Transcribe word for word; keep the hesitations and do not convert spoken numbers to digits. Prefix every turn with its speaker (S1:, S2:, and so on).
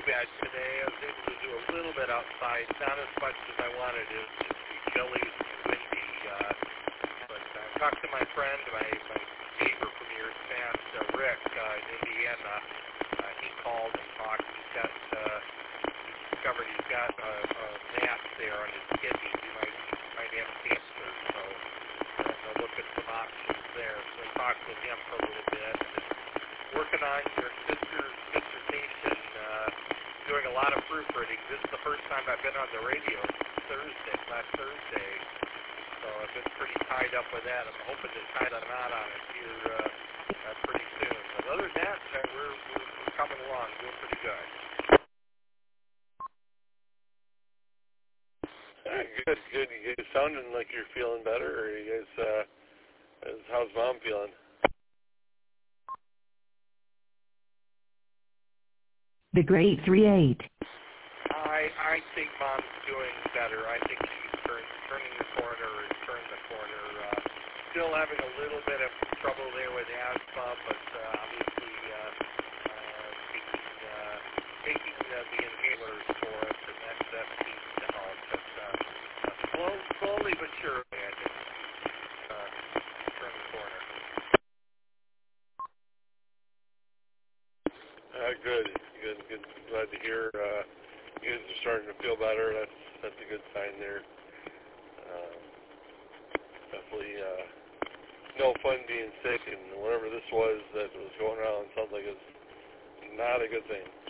S1: bad today. I was able to do a little bit outside, not as much as I wanted. It was just too chilly and windy. Uh, but I talked to my friend, my, my neighbor from years past, uh, Rick uh, in Indiana. Uh, he called and talked. He's got, uh, he discovered he's got a, a mass there on his kidneys. He might, might have cancer, so I'm going to look at some options there. So I talked with him for a little bit. And working on your sister's dissertation, uh, doing a lot of proofreading. This is the first time I've been on the radio since Thursday, last Thursday. So I've been pretty tied up with that. I'm hoping to tie the knot on it here uh, uh, pretty soon. But other than that, uh, we're, we're, we're coming along, doing pretty good.
S2: All right, good, good. You guys sounding like you're feeling better, or you guys, uh, how's Mom feeling?
S3: The Great three eight.
S1: I I think Mom's doing better. I think she's turn, turning the corner or turned the corner. Uh, still having a little bit of trouble there with asthma, but uh, obviously uh, uh, taking, uh, taking uh, the inhalers for us, and that, that seems to help. But uh, slow, slowly but surely, I think she's uh, turned the corner.
S2: Uh, good, good, good. Glad to hear uh, you guys are starting to feel better. That's that's a good sign there. Uh, definitely uh, no fun being sick, and whatever this was that was going around sounds like it's not a good thing.